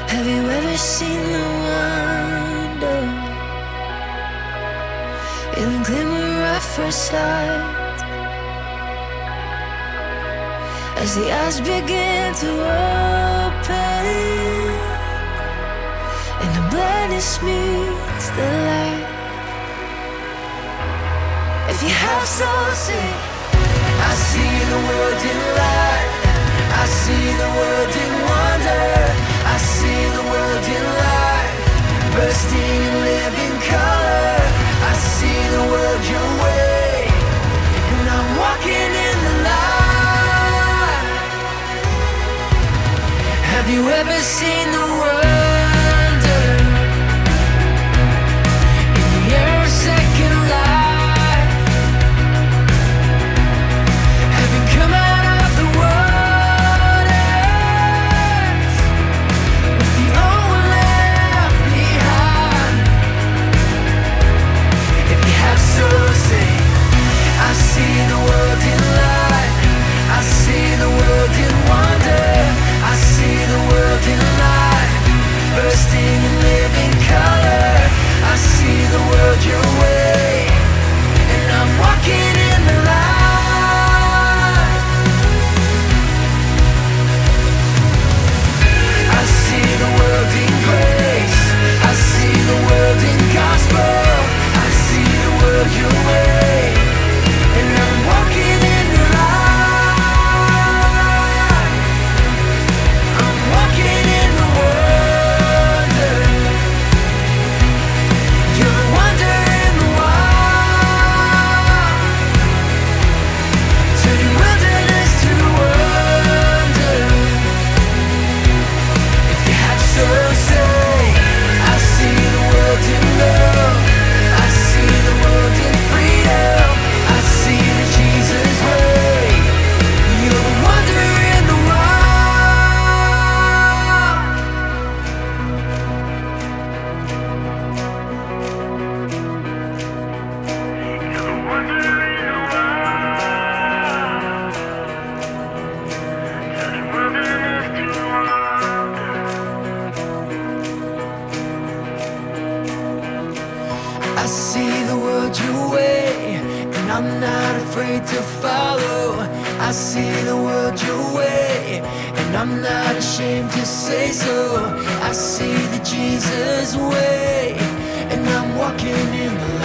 Have you ever seen the wonder in the glimmer of first sight? As the eyes begin to open and the blindness meets the light. If you have soul, say, I see the world in light. I see the world in wonder. I see the world in light, bursting in living color. I see the world your way, and I'm walking in the light. Have you ever seen the wonder in the air of second life? Having come out of the waters with the old one left behind. If you have soul, say, I see the world in light. I see the world in wonder. I see the world in light, bursting in living color. I see the world your way, and I'm walking in the light. I see the world in grace. I see the world in gospel. I see the world your way, and I'm walking in the light. I'm walking in the wonder. You're the wonder in the wild, turning wilderness to wonder. If you have soul, say, I see the world in love. I see the world in freedom. I see the Jesus way. You're the wonder in the wild. You're the wonder in the wild, turning wilderness to wonder. I see the world your way, and I'm not afraid to follow. I see the world your way, and I'm not ashamed to say so. I see the Jesus way, and I'm walking in the